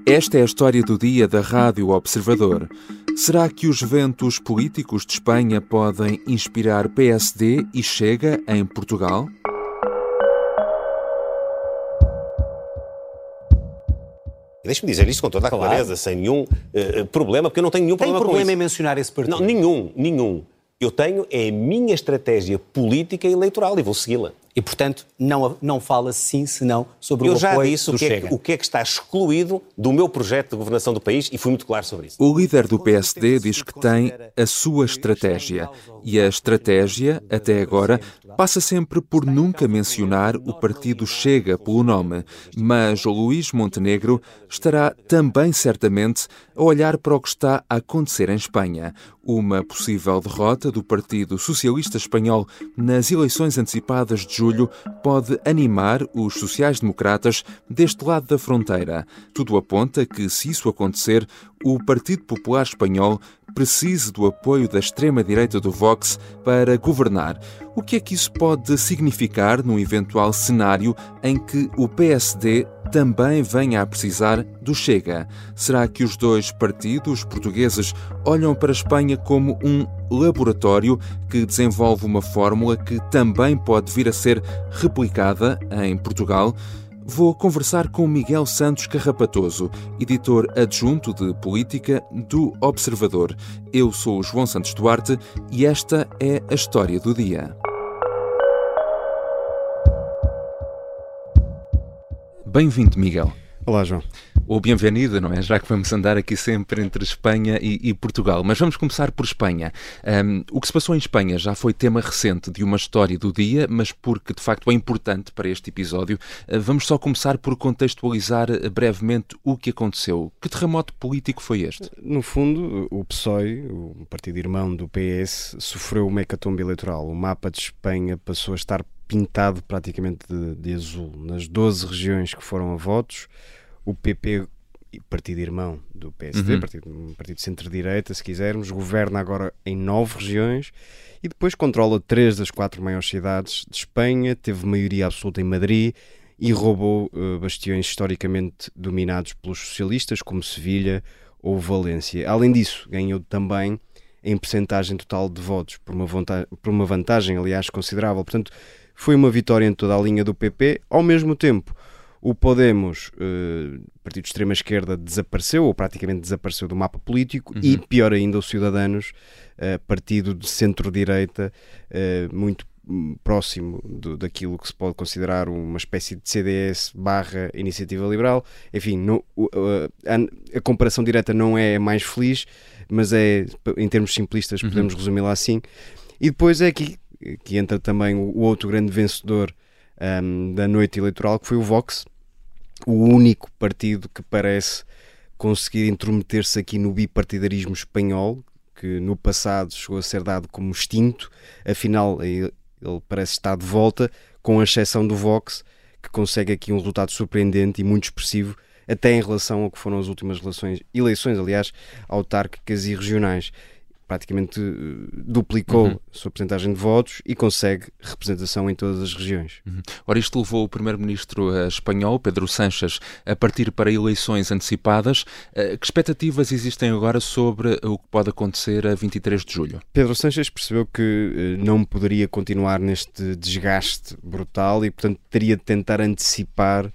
Esta é a história do dia da Rádio Observador. Será que os ventos políticos de Espanha podem inspirar PSD e Chega em Portugal? Deixe-me dizer isto com toda a clareza, sem nenhum problema, porque eu não tenho nenhum problema com isso. Tem problema em mencionar esse partido? Não, nenhum. Eu tenho a minha estratégia política e eleitoral e vou segui-la. E, portanto, não fala sim, senão sobre o apoio do Chega. Eu já disse o que é que está excluído do meu projeto de governação do país e fui muito claro sobre isso. O líder do PSD diz que tem a sua estratégia. E a estratégia, até agora, passa sempre por nunca mencionar o partido Chega pelo nome. Mas o Luís Montenegro estará também certamente a olhar para o que está a acontecer em Espanha. Uma possível derrota do Partido Socialista Espanhol nas eleições antecipadas de julho pode animar os sociais-democratas deste lado da fronteira. Tudo aponta que, se isso acontecer, o Partido Popular Espanhol precise do apoio da extrema-direita do Vox para governar. O que é que isso pode significar num eventual cenário em que o PSD também venha a precisar do Chega? Será que os dois partidos portugueses olham para a Espanha como um laboratório que desenvolve uma fórmula que também pode vir a ser replicada em Portugal? Vou conversar com Miguel Santos Carrapatoso, editor adjunto de política do Observador. Eu sou o João Santos Duarte e esta é a história do dia. Bem-vindo, Miguel. Olá, João. Ou bem-vindo, não é? Já que vamos andar aqui sempre entre Espanha e Portugal. Mas vamos começar por Espanha. O que se passou em Espanha já foi tema recente de uma história do dia, mas porque de facto é importante para este episódio, vamos só começar por contextualizar brevemente o que aconteceu. Que terremoto político foi este? No fundo, o PSOE, o partido irmão do PS, sofreu uma hecatombe eleitoral. O mapa de Espanha passou a estar pintado praticamente de azul. Nas 12 regiões que foram a votos, o PP, partido irmão do PSD, partido de centro-direita, se quisermos, governa agora em 9 regiões e depois controla 3 das 4 maiores cidades de Espanha, teve maioria absoluta em Madrid e roubou bastiões historicamente dominados pelos socialistas, como Sevilha ou Valência. Além disso, ganhou também em percentagem total de votos, por uma vantagem, aliás, considerável. Portanto, foi uma vitória em toda a linha do PP. Ao mesmo tempo, o Podemos, partido de extrema-esquerda, desapareceu, ou praticamente desapareceu do mapa político, e pior ainda, o Ciudadanos, partido de centro-direita, muito próximo daquilo que se pode considerar uma espécie de CDS / Iniciativa Liberal. Enfim, a comparação direta não é mais feliz, mas é, em termos simplistas, podemos resumi-la assim. E depois é aqui que entra também o outro grande vencedor da noite eleitoral, que foi o Vox, o único partido que parece conseguir intrometer-se aqui no bipartidarismo espanhol, que no passado chegou a ser dado como extinto. Afinal, ele parece estar de volta, com a exceção do Vox, que consegue aqui um resultado surpreendente e muito expressivo, até em relação ao que foram as últimas eleições, aliás, autárquicas e regionais. Praticamente duplicou a sua percentagem de votos e consegue representação em todas as regiões. Ora, isto levou o primeiro-ministro espanhol, Pedro Sánchez, a partir para eleições antecipadas. Que expectativas existem agora sobre o que pode acontecer a 23 de julho? Pedro Sánchez percebeu que não poderia continuar neste desgaste brutal e, portanto, teria de tentar antecipar-se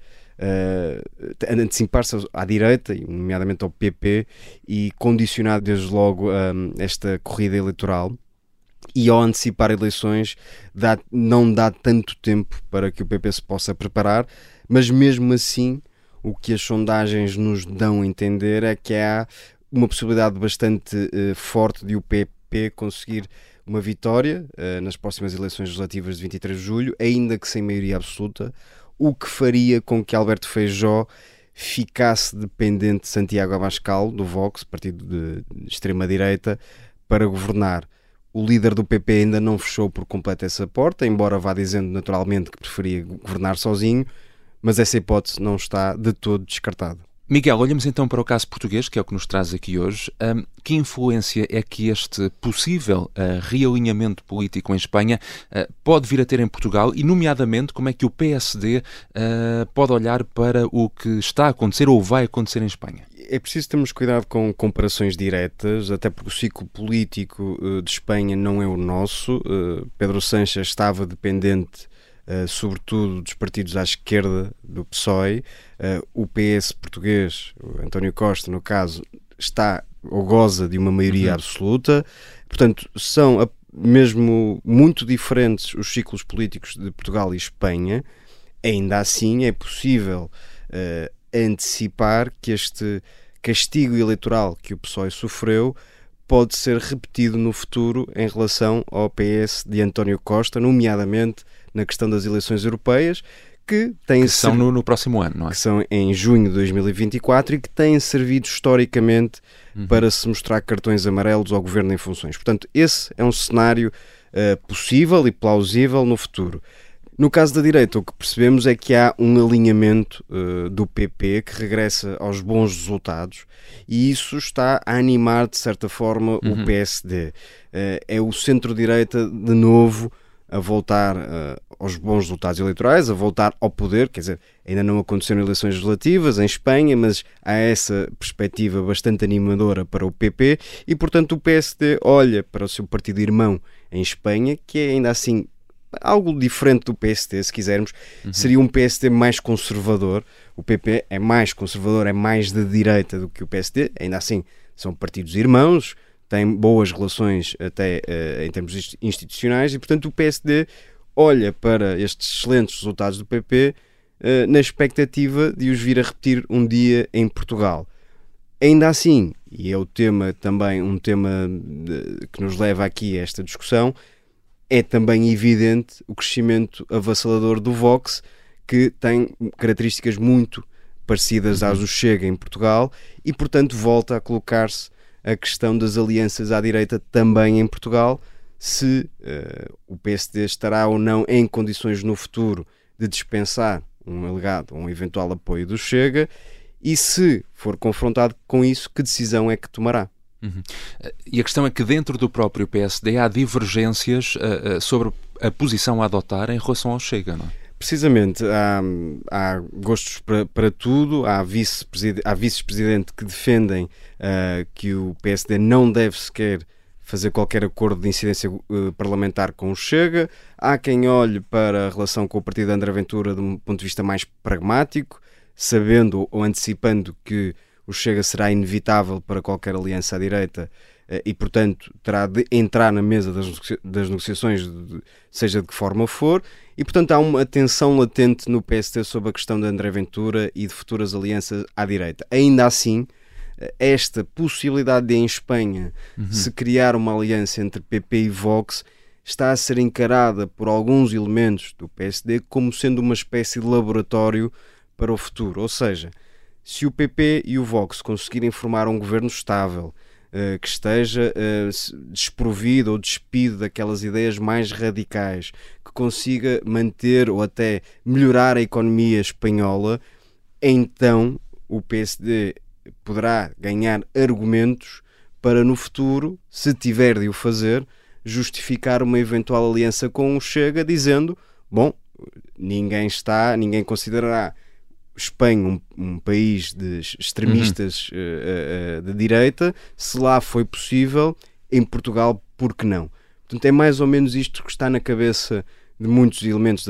à direita, nomeadamente ao PP, e condicionar desde logo esta corrida eleitoral. E ao antecipar eleições não dá tanto tempo para que o PP se possa preparar, mas mesmo assim o que as sondagens nos dão a entender é que há uma possibilidade bastante forte de o PP conseguir uma vitória nas próximas eleições legislativas de 23 de julho, ainda que sem maioria absoluta, o que faria com que Alberto Feijóo ficasse dependente de Santiago Abascal, do Vox, partido de extrema-direita, para governar. O líder do PP ainda não fechou por completo essa porta, embora vá dizendo naturalmente que preferia governar sozinho, mas essa hipótese não está de todo descartada. Miguel, olhamos então para o caso português, que é o que nos traz aqui hoje. Que influência é que este possível realinhamento político em Espanha pode vir a ter em Portugal e, nomeadamente, como é que o PSD pode olhar para o que está a acontecer ou vai acontecer em Espanha? É preciso termos cuidado com comparações diretas, até porque o ciclo político de Espanha não é o nosso. Pedro Sánchez estava dependente sobretudo dos partidos à esquerda do PSOE. O PS português, o António Costa, no caso, está ou goza de uma maioria absoluta. Portanto, são mesmo muito diferentes os ciclos políticos de Portugal e Espanha. Ainda assim, é possível antecipar que este castigo eleitoral que o PSOE sofreu pode ser repetido no futuro em relação ao PS de António Costa, nomeadamente na questão das eleições europeias, que são no próximo ano, não é? Que são em junho de 2024 e que têm servido historicamente para se mostrar cartões amarelos ao governo em funções. Portanto, esse é um cenário possível e plausível no futuro. No caso da direita, o que percebemos é que há um alinhamento do PP que regressa aos bons resultados e isso está a animar, de certa forma, o PSD. É o centro-direita, de novo, a voltar aos bons resultados eleitorais, a voltar ao poder. Quer dizer, ainda não aconteceram eleições legislativas em Espanha, mas há essa perspectiva bastante animadora para o PP e, portanto, o PSD olha para o seu partido irmão em Espanha, que é ainda assim algo diferente do PSD, se quisermos. Seria um PSD mais conservador. O PP é mais conservador, é mais de direita do que o PSD. Ainda assim, são partidos irmãos, têm boas relações até em termos institucionais e, portanto, o PSD olha para estes excelentes resultados do PP na expectativa de os vir a repetir um dia em Portugal. Ainda assim, e é o tema também, um tema que nos leva aqui a esta discussão, é também evidente o crescimento avassalador do Vox, que tem características muito parecidas às do Chega em Portugal e, portanto, volta a colocar-se a questão das alianças à direita também em Portugal, se o PSD estará ou não em condições no futuro de dispensar um alegado ou um eventual apoio do Chega e, se for confrontado com isso, que decisão é que tomará. E a questão é que dentro do próprio PSD há divergências sobre a posição a adotar em relação ao Chega, não é? Precisamente, há gostos para tudo, há vice-presidente que defendem que o PSD não deve sequer fazer qualquer acordo de incidência parlamentar com o Chega, há quem olhe para a relação com o partido de André Ventura de um ponto de vista mais pragmático, sabendo ou antecipando que o Chega será inevitável para qualquer aliança à direita e, portanto, terá de entrar na mesa das negociações, seja de que forma for, e, portanto, há uma tensão latente no PSD sobre a questão de André Ventura e de futuras alianças à direita. Ainda assim, esta possibilidade de, em Espanha, se criar uma aliança entre PP e Vox está a ser encarada por alguns elementos do PSD como sendo uma espécie de laboratório para o futuro. Ou seja, se o PP e o Vox conseguirem formar um governo estável, que esteja desprovido ou despido daquelas ideias mais radicais, que consiga manter ou até melhorar a economia espanhola, então o PSD poderá ganhar argumentos para no futuro, se tiver de o fazer, justificar uma eventual aliança com o Chega, dizendo, bom, ninguém considerará Espanha um país de extremistas de direita, se lá foi possível, em Portugal, por que não? Portanto, é mais ou menos isto que está na cabeça de muitos elementos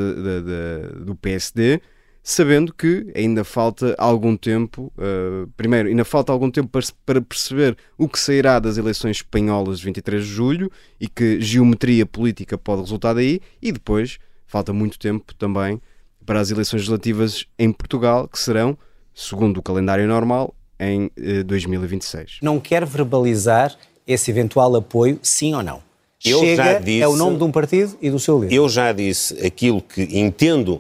do PSD, sabendo que ainda falta algum tempo, primeiro, ainda falta algum tempo para perceber o que sairá das eleições espanholas de 23 de julho e que geometria política pode resultar daí, e depois falta muito tempo também para as eleições legislativas em Portugal, que serão, segundo o calendário normal, em 2026. Não quer verbalizar esse eventual apoio, sim ou não? Chega é o nome de um partido e do seu líder. Eu já disse aquilo que entendo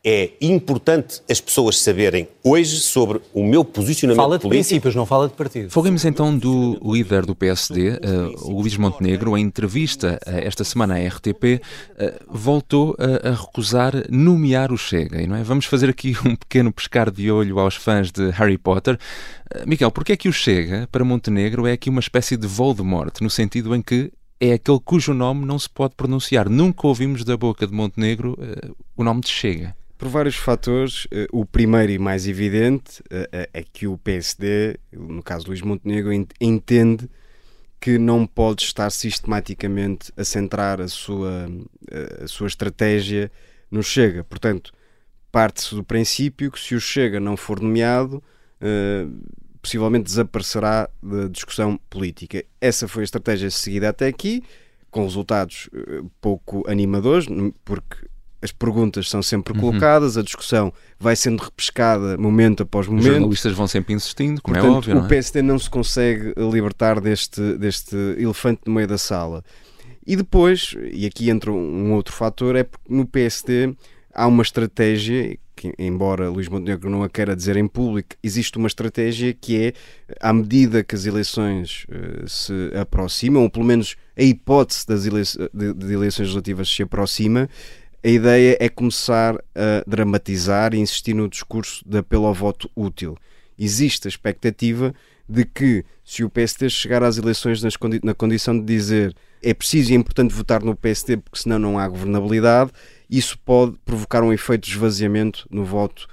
É importante as pessoas saberem hoje sobre o meu posicionamento político. Fala de princípios, não fala de partido. Falemos então do líder do PSD, Luís Montenegro. Em entrevista esta semana à RTP, voltou a recusar nomear o Chega. Não é? Vamos fazer aqui um pequeno pescar de olho aos fãs de Harry Potter. Miguel, porquê é que o Chega, para Montenegro, é aqui uma espécie de Voldemort, no sentido em que é aquele cujo nome não se pode pronunciar? Nunca ouvimos da boca de Montenegro o nome de Chega. Por vários fatores. O primeiro e mais evidente é que o PSD, no caso de Luís Montenegro, entende que não pode estar sistematicamente a centrar a sua estratégia no Chega. Portanto, parte-se do princípio que se o Chega não for nomeado, possivelmente desaparecerá da discussão política. Essa foi a estratégia seguida até aqui, com resultados pouco animadores, porque as perguntas são sempre colocadas, a discussão vai sendo repescada momento após momento. Os jornalistas vão sempre insistindo, como portanto, é óbvio, não é? O PSD não se consegue libertar deste elefante no meio da sala. E depois, e aqui entra um outro fator, é porque no PSD há uma estratégia, que embora Luís Montenegro não a queira dizer em público, existe uma estratégia que é, à medida que as eleições se aproximam, ou pelo menos a hipótese de eleições legislativas se aproxima, a ideia é começar a dramatizar e insistir no discurso de apelo ao voto útil. Existe a expectativa de que, se o PSD chegar às eleições na condição de dizer é preciso e é importante votar no PSD porque senão não há governabilidade, isso pode provocar um efeito de esvaziamento no voto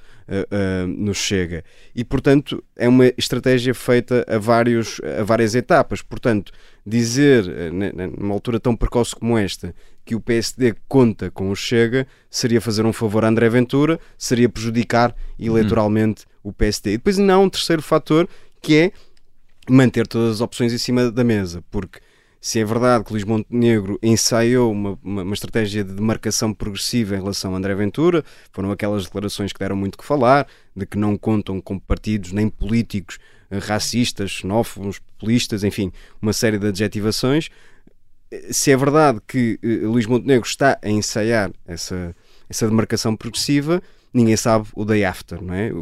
no Chega. E, portanto, é uma estratégia feita a várias etapas. Portanto, dizer, numa altura tão precoce como esta, que o PSD conta com o Chega, seria fazer um favor a André Ventura, seria prejudicar eleitoralmente o PSD. E depois ainda há um terceiro fator, que é manter todas as opções em cima da mesa, porque se é verdade que Luís Montenegro ensaiou uma estratégia de demarcação progressiva em relação a André Ventura, foram aquelas declarações que deram muito que falar, de que não contam com partidos nem políticos racistas, xenófobos, populistas, enfim, uma série de adjetivações. Se é verdade que Luís Montenegro está a ensaiar essa demarcação progressiva, ninguém sabe o day after, não é?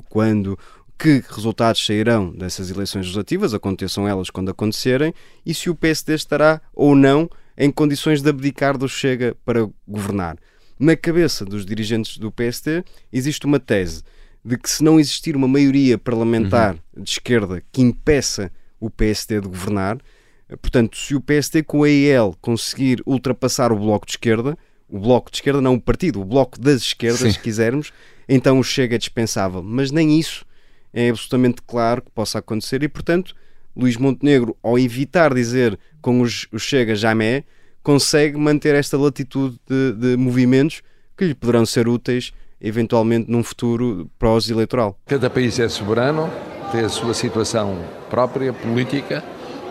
Que resultados sairão dessas eleições legislativas, aconteçam elas quando acontecerem, e se o PSD estará ou não em condições de abdicar do Chega para governar. Na cabeça dos dirigentes do PSD existe uma tese de que, se não existir uma maioria parlamentar de esquerda que impeça o PSD de governar, portanto, se o PSD com a EL conseguir ultrapassar o Bloco de Esquerda, não o partido, o Bloco das Esquerdas, sim, se quisermos, então o Chega é dispensável. Mas nem isso é absolutamente claro que possa acontecer e, portanto, Luís Montenegro, ao evitar dizer com o Chega jamais, consegue manter esta latitude de movimentos que lhe poderão ser úteis, eventualmente, num futuro pós-eleitoral. Cada país é soberano, tem a sua situação própria, política.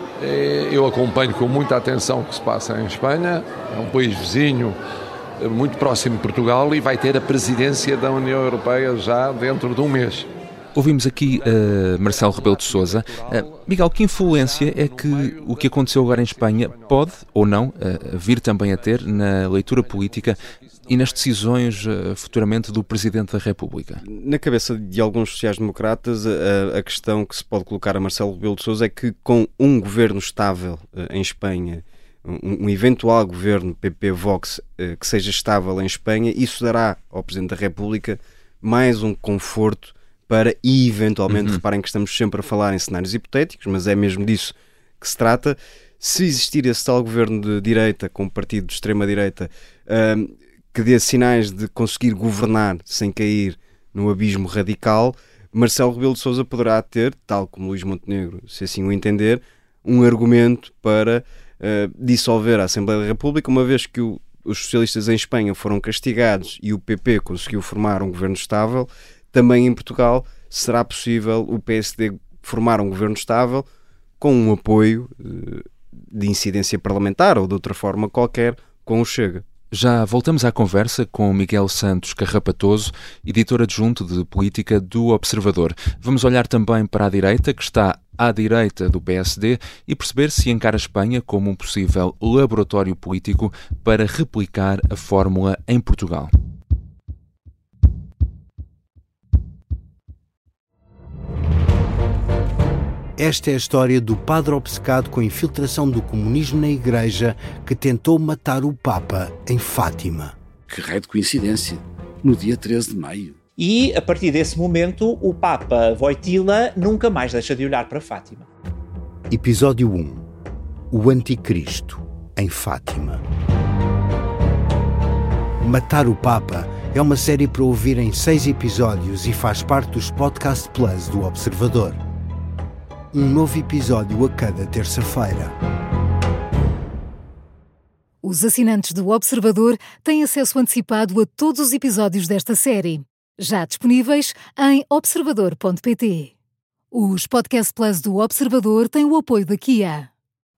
Eu acompanho com muita atenção o que se passa em Espanha, é um país vizinho, muito próximo de Portugal, e vai ter a presidência da União Europeia já dentro de um mês. Ouvimos aqui Marcelo Rebelo de Sousa. Miguel, que influência é que o que aconteceu agora em Espanha pode, ou não, vir também a ter na leitura política e nas decisões futuramente do Presidente da República? Na cabeça de alguns sociais-democratas, a questão que se pode colocar a Marcelo Rebelo de Sousa é que, com um governo estável em Espanha, um eventual governo PP-Vox que seja estável em Espanha, isso dará ao Presidente da República mais um conforto para, e eventualmente, reparem que estamos sempre a falar em cenários hipotéticos, mas é mesmo disso que se trata, se existir esse tal governo de direita, com um partido de extrema-direita, que dê sinais de conseguir governar sem cair no abismo radical, Marcelo Rebelo de Sousa poderá ter, tal como Luís Montenegro, se assim o entender, um argumento para dissolver a Assembleia da República, uma vez que os socialistas em Espanha foram castigados e o PP conseguiu formar um governo estável. Também em Portugal será possível o PSD formar um governo estável com um apoio de incidência parlamentar ou de outra forma qualquer com o Chega. Já voltamos à conversa com Miguel Santos Carrapatoso, editor adjunto de política do Observador. Vamos olhar também para a direita, que está à direita do PSD, e perceber se encara a Espanha como um possível laboratório político para replicar a fórmula em Portugal. Esta é a história do padre obcecado com a infiltração do comunismo na Igreja que tentou matar o Papa em Fátima. Que raio de coincidência, no dia 13 de maio. E, a partir desse momento, o Papa Wojtyła nunca mais deixa de olhar para Fátima. Episódio 1. O Anticristo, em Fátima. Matar o Papa é uma série para ouvir em 6 episódios e faz parte dos Podcast Plus do Observador. Um novo episódio a cada terça-feira. Os assinantes do Observador têm acesso antecipado a todos os episódios desta série, já disponíveis em observador.pt. Os Podcast Plus do Observador têm o apoio da Kia.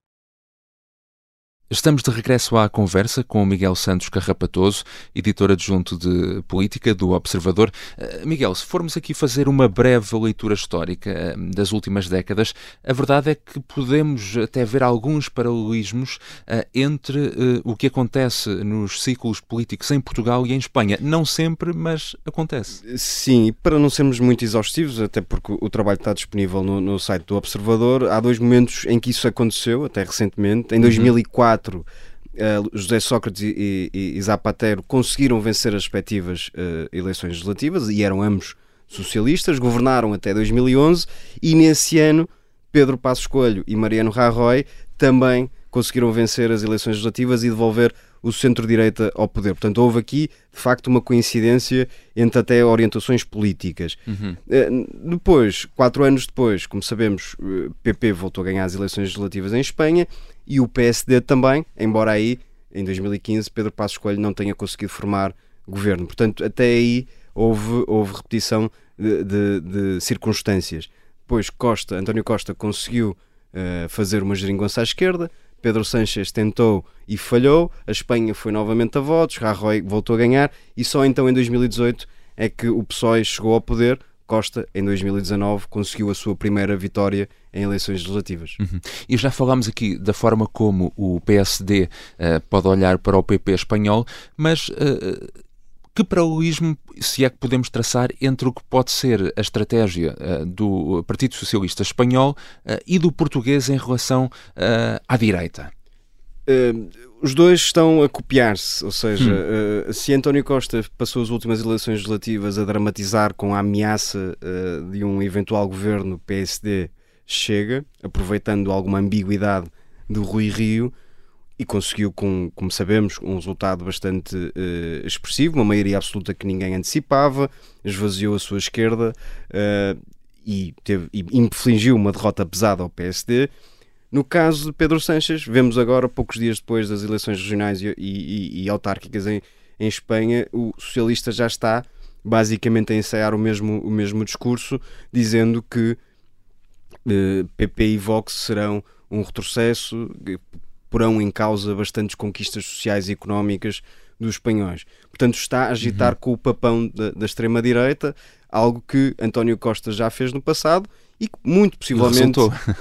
Estamos de regresso à conversa com o Miguel Santos Carrapatoso, editor adjunto de Política do Observador. Miguel, se formos aqui fazer uma breve leitura histórica das últimas décadas, a verdade é que podemos até ver alguns paralelismos entre o que acontece nos ciclos políticos em Portugal e em Espanha. Não sempre, mas acontece. Sim, e para não sermos muito exaustivos, até porque o trabalho está disponível no site do Observador, há 2 momentos em que isso aconteceu, até recentemente. Em 2004, José Sócrates e Zapatero conseguiram vencer as respectivas eleições legislativas e eram ambos socialistas, governaram até 2011 e nesse ano Pedro Passos Coelho e Mariano Rajoy também conseguiram vencer as eleições legislativas e devolver o centro-direita ao poder. Portanto, houve aqui, de facto, uma coincidência entre até orientações políticas. Depois, 4 anos depois, como sabemos, o PP voltou a ganhar as eleições legislativas em Espanha e o PSD também, embora aí, em 2015, Pedro Passos Coelho não tenha conseguido formar governo. Portanto, até aí houve repetição de circunstâncias. Depois, António Costa conseguiu fazer uma geringonça à esquerda, Pedro Sánchez tentou e falhou, a Espanha foi novamente a votos, Rajoy voltou a ganhar e só então em 2018 é que o PSOE chegou ao poder. Costa, em 2019, conseguiu a sua primeira vitória em eleições legislativas. E já falámos aqui da forma como o PSD pode olhar para o PP espanhol, mas que paralelismo, se é que podemos traçar, entre o que pode ser a estratégia do Partido Socialista Espanhol e do português em relação à direita? Os dois estão a copiar-se, ou seja, se António Costa passou as últimas eleições legislativas a dramatizar com a ameaça de um eventual governo PSD-Chega, aproveitando alguma ambiguidade do Rui Rio, e conseguiu, como sabemos, um resultado bastante expressivo, uma maioria absoluta que ninguém antecipava, esvaziou a sua esquerda e infligiu uma derrota pesada ao PSD. No caso de Pedro Sánchez, vemos agora, poucos dias depois das eleições regionais e autárquicas em Espanha, o socialista já está basicamente a ensaiar o mesmo discurso, dizendo que PP e Vox serão um retrocesso, porão em causa bastantes conquistas sociais e económicas dos espanhóis. Portanto, está a agitar com o papão da extrema-direita, algo que António Costa já fez no passado e que muito possivelmente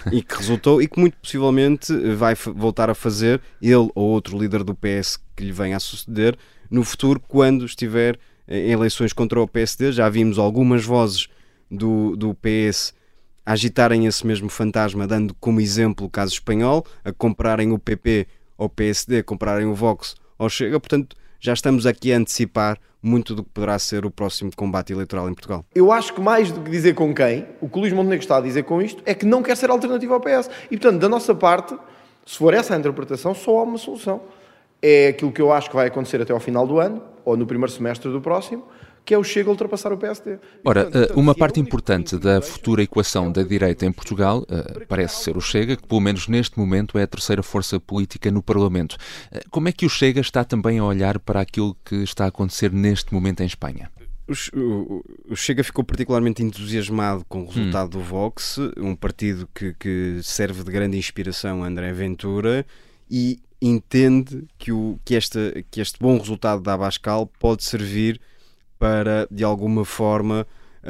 vai voltar a fazer, ele ou outro líder do PS que lhe venha a suceder, no futuro, quando estiver em eleições contra o PSD. Já vimos algumas vozes do PS agitarem esse mesmo fantasma, dando como exemplo o caso espanhol, a compararem o PP ao PSD, compararem o Vox ao Chega. Portanto, já estamos aqui a antecipar muito do que poderá ser o próximo combate eleitoral em Portugal. Eu acho que mais do que dizer com quem, o que o Luís Montenegro está a dizer com isto é que não quer ser alternativa ao PS. E, portanto, da nossa parte, se for essa a interpretação, só há uma solução. É aquilo que eu acho que vai acontecer até ao final do ano, ou no primeiro semestre do próximo, que é o Chega a ultrapassar o PSD. Ora, uma parte importante da futura equação da direita em Portugal parece ser o Chega, que pelo menos neste momento é a terceira força política no Parlamento. Como é que o Chega está também a olhar para aquilo que está a acontecer neste momento em Espanha? O Chega ficou particularmente entusiasmado com o resultado do Vox, um partido que serve de grande inspiração a André Ventura, e entende que este bom resultado da Abascal pode servir para, de alguma forma,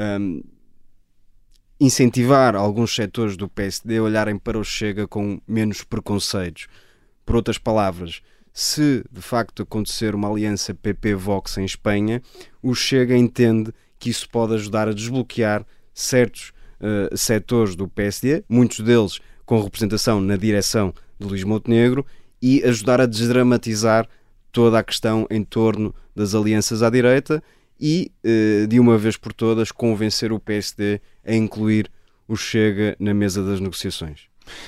incentivar alguns setores do PSD a olharem para o Chega com menos preconceitos. Por outras palavras, se de facto acontecer uma aliança PP-Vox em Espanha, o Chega entende que isso pode ajudar a desbloquear certos setores do PSD, muitos deles com representação na direção de Luís Montenegro, e ajudar a desdramatizar toda a questão em torno das alianças à direita e, de uma vez por todas, convencer o PSD a incluir o Chega na mesa das negociações.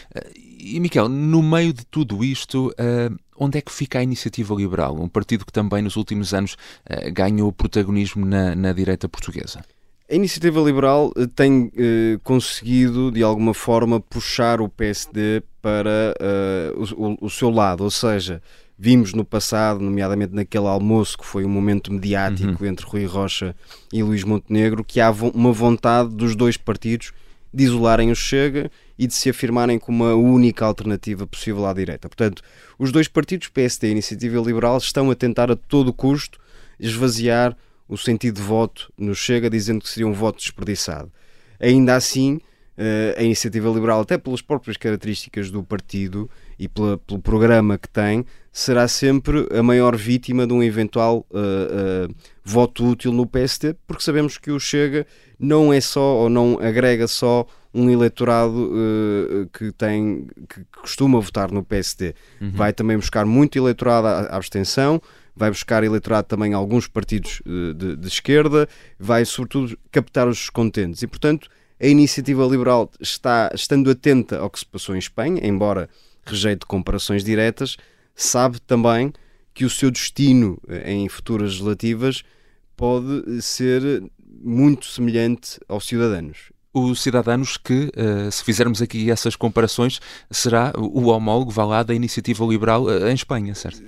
E, Miquel, no meio de tudo isto, onde é que fica a Iniciativa Liberal? Um partido que também nos últimos anos ganhou protagonismo na direita portuguesa. A Iniciativa Liberal tem conseguido, de alguma forma, puxar o PSD para o seu lado, ou seja, vimos no passado, nomeadamente naquele almoço que foi um momento mediático entre Rui Rocha e Luís Montenegro, que há uma vontade dos dois partidos de isolarem o Chega e de se afirmarem como a única alternativa possível à direita. Portanto, os dois partidos, PSD e Iniciativa Liberal, estão a tentar a todo custo esvaziar o sentido de voto no Chega, dizendo que seria um voto desperdiçado. Ainda assim, a Iniciativa Liberal, até pelas próprias características do partido e pelo programa que tem, será sempre a maior vítima de um eventual voto útil no PSD, porque sabemos que o Chega não é só, ou não agrega só, um eleitorado que costuma votar no PSD. Vai também buscar muito eleitorado à abstenção, vai buscar eleitorado também em alguns partidos de esquerda, vai sobretudo captar os descontentes. E, portanto, a Iniciativa Liberal estando atenta ao que se passou em Espanha, embora rejeite comparações diretas, sabe também que o seu destino em futuras legislativas pode ser muito semelhante aos Ciudadanos. Os Ciudadanos que, se fizermos aqui essas comparações, será o homólogo, vá lá, da Iniciativa Liberal em Espanha, certo?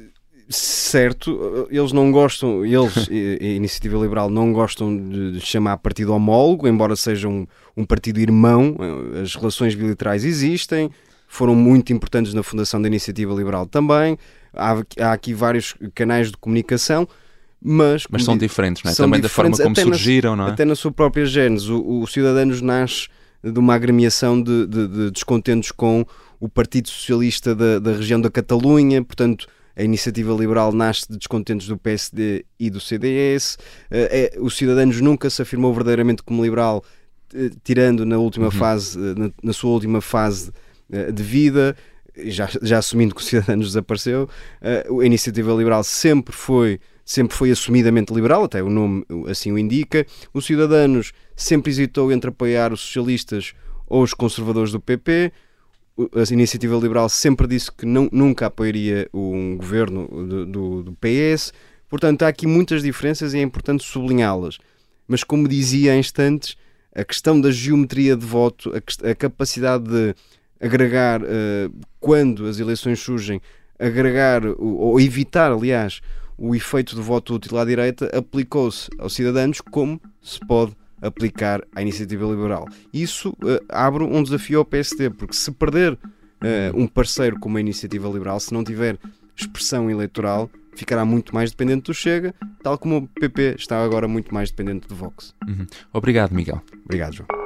Certo, eles não gostam, a Iniciativa Liberal não gostam de chamar partido homólogo, embora seja um partido irmão. As relações bilaterais existem, foram muito importantes na fundação da Iniciativa Liberal também. Há aqui vários canais de comunicação, mas são diferentes, não é? Também da forma como surgiram, não é? Até na sua própria gênese. O Ciudadanos nasce de uma agremiação de descontentes com o Partido Socialista da região da Catalunha, portanto, a Iniciativa Liberal nasce de descontentes do PSD e do CDS. Os Ciudadanos nunca se afirmou verdadeiramente como liberal, tirando na última fase, na sua última fase de vida, já assumindo que os Ciudadanos desapareceu. A Iniciativa Liberal sempre foi assumidamente liberal, até o nome assim o indica. Os Ciudadanos sempre hesitou entre apoiar os socialistas ou os conservadores do PP. A Iniciativa Liberal sempre disse que nunca apoiaria um governo do PS. Portanto, há aqui muitas diferenças e é importante sublinhá-las. Mas, como dizia há instantes, a questão da geometria de voto, a capacidade de agregar, quando as eleições surgem, agregar ou evitar, aliás, o efeito de voto útil à direita, aplicou-se aos Ciudadanos como se pode aplicar à Iniciativa Liberal. Isso abre um desafio ao PSD, porque se perder um parceiro como a Iniciativa Liberal, se não tiver expressão eleitoral, ficará muito mais dependente do Chega, tal como o PP está agora muito mais dependente do Vox. Obrigado, Miguel. Obrigado, João.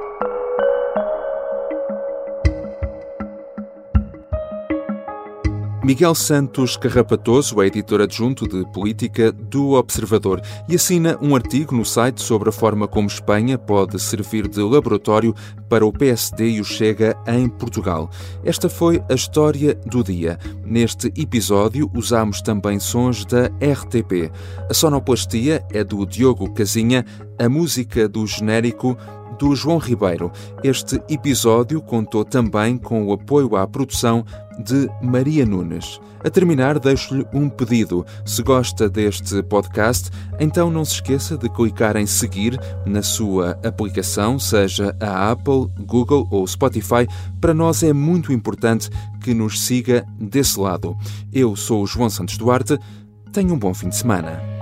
Miguel Santos Carrapatoso é editor adjunto de política do Observador e assina um artigo no site sobre a forma como Espanha pode servir de laboratório para o PSD e o Chega em Portugal. Esta foi a história do dia. Neste episódio usámos também sons da RTP. A sonoplastia é do Diogo Casinha, a música do genérico do João Ribeiro. Este episódio contou também com o apoio à produção de Maria Nunes. A terminar, deixo-lhe um pedido. Se gosta deste podcast, então não se esqueça de clicar em seguir na sua aplicação, seja a Apple, Google ou Spotify. Para nós é muito importante que nos siga desse lado. Eu sou o João Santos Duarte. Tenha um bom fim de semana.